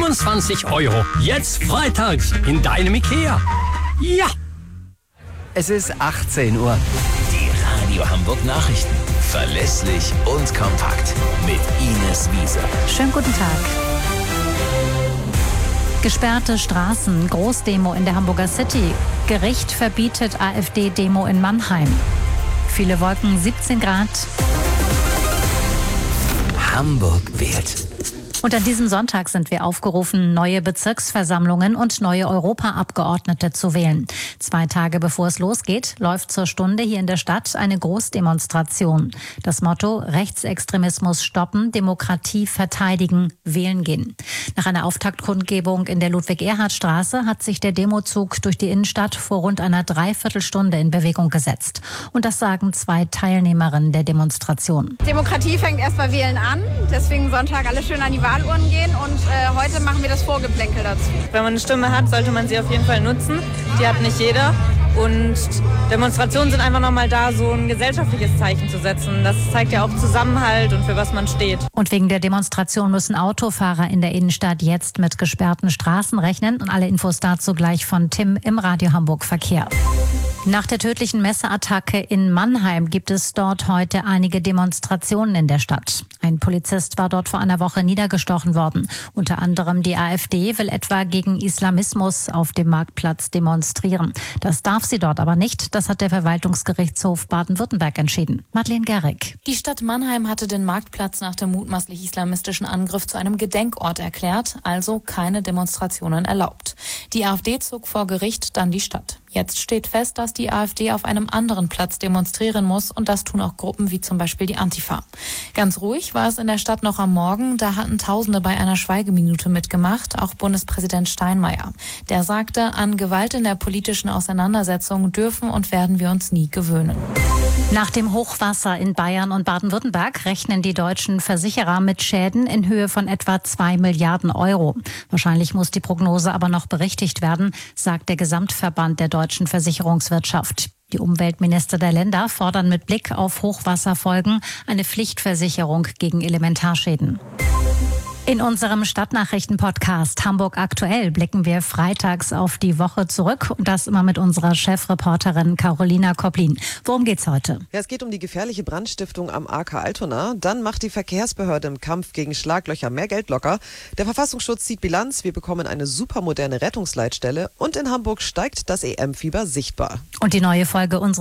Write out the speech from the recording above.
25 €. Jetzt freitags in deinem Ikea. Ja! Es ist 18 Uhr. Die Radio Hamburg Nachrichten. Verlässlich und kompakt. Mit Ines Wiese. Schönen guten Tag. Gesperrte Straßen, Großdemo in der Hamburger City. Gericht verbietet AfD-Demo in Mannheim. Viele Wolken, 17 Grad. Hamburg wählt. Und an diesem Sonntag sind wir aufgerufen, neue Bezirksversammlungen und neue Europaabgeordnete zu wählen. 2 Tage bevor es losgeht, läuft zur Stunde hier in der Stadt eine Großdemonstration. Das Motto: Rechtsextremismus stoppen, Demokratie verteidigen, wählen gehen. Nach einer Auftaktkundgebung in der Ludwig-Erhard-Straße hat sich der Demozug durch die Innenstadt vor rund einer Dreiviertelstunde in Bewegung gesetzt. Und das sagen 2 Teilnehmerinnen der Demonstration. Demokratie fängt erst bei Wählen an, deswegen Sonntag alle schön an die Wahlurnen gehen und heute machen wir das Vorgeplänkel dazu. Wenn man eine Stimme hat, sollte man sie auf jeden Fall nutzen. Die hat nicht jeder. Und Demonstrationen sind einfach nochmal da, so ein gesellschaftliches Zeichen zu setzen. Das zeigt ja auch Zusammenhalt und für was man steht. Und wegen der Demonstration müssen Autofahrer in der Innenstadt jetzt mit gesperrten Straßen rechnen. Und alle Infos dazu gleich von Tim im Radio Hamburg Verkehr. Nach der tödlichen Messerattacke in Mannheim gibt es dort heute einige Demonstrationen in der Stadt. Ein Polizist war dort vor einer Woche niedergestochen worden. Unter anderem die AfD will etwa gegen Islamismus auf dem Marktplatz demonstrieren. Das darf sie dort aber nicht. Das hat der Verwaltungsgerichtshof Baden-Württemberg entschieden. Madeleine Gerrig. Die Stadt Mannheim hatte den Marktplatz nach dem mutmaßlich islamistischen Angriff zu einem Gedenkort erklärt, also keine Demonstrationen erlaubt. Die AfD zog vor Gericht, dann die Stadt. Jetzt steht fest, dass die AfD auf einem anderen Platz demonstrieren muss und das tun auch Gruppen wie zum Beispiel die Antifa. Ganz ruhig war es in der Stadt noch am Morgen, da hatten Tausende bei einer Schweigeminute mitgemacht, auch Bundespräsident Steinmeier. Der sagte, an Gewalt in der politischen Auseinandersetzung dürfen und werden wir uns nie gewöhnen. Nach dem Hochwasser in Bayern und Baden-Württemberg rechnen die deutschen Versicherer mit Schäden in Höhe von etwa 2 Milliarden €. Wahrscheinlich muss die Prognose aber noch berichtigt werden, sagt der Gesamtverband der deutschen Versicherungswirtschaft. Die Umweltminister der Länder fordern mit Blick auf Hochwasserfolgen eine Pflichtversicherung gegen Elementarschäden. In unserem Stadtnachrichten-Podcast Hamburg aktuell blicken wir freitags auf die Woche zurück und das immer mit unserer Chefreporterin Carolina Koplin. Worum geht's heute? Ja, es geht um die gefährliche Brandstiftung am AK Altona. Dann macht die Verkehrsbehörde im Kampf gegen Schlaglöcher mehr Geld locker. Der Verfassungsschutz zieht Bilanz. Wir bekommen eine supermoderne Rettungsleitstelle. Und in Hamburg steigt das EM-Fieber sichtbar. Und die neue Folge unseres